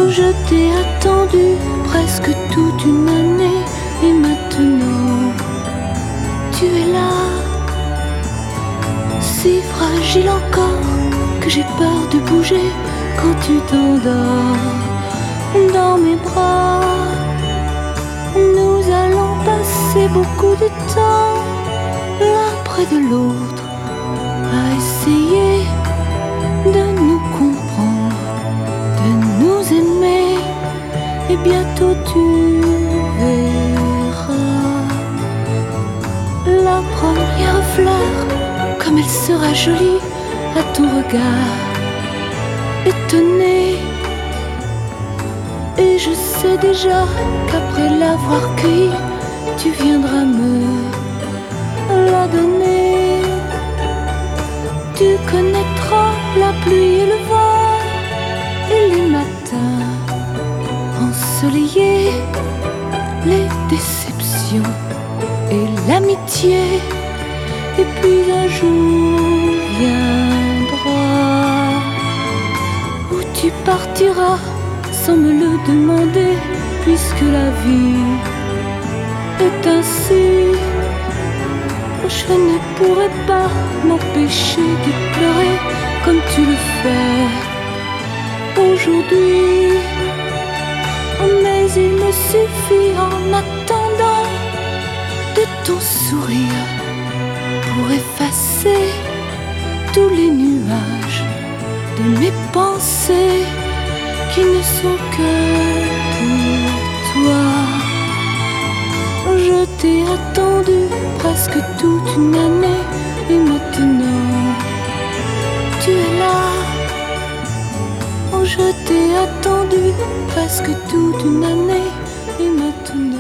Je t'ai attendu presque toute une année et maintenant tu es là, si fragile encore que j'ai peur de bouger quand tu t'endors dans mes bras. Nous allons passer beaucoup de temps l'un près de l'autre à essayer de nous comprendre, de nous aimer, et bientôt tu verras la première fleur, comme elle sera jolie à ton regard étonné. Et je sais déjà qu'après l'avoir cueillie, tu viendras me la donner. Tu connaîtras la pluie et le vent et les matins ensoleillés, les déceptions et l'amitié. Et puis un jour viendra où tu partiras sans me le demander, puisque la vie est ainsi. Je ne pourrai pas m'empêcher de pleurer comme tu le fais aujourd'hui. Mais il me suffit en attendant de ton sourire pour effacer tous les nuages de mes pensées qui ne sont que pour toi. Je t'ai attendu presque toute une année et maintenant tu es là. Je t'ai attendu presque toute une année et maintenant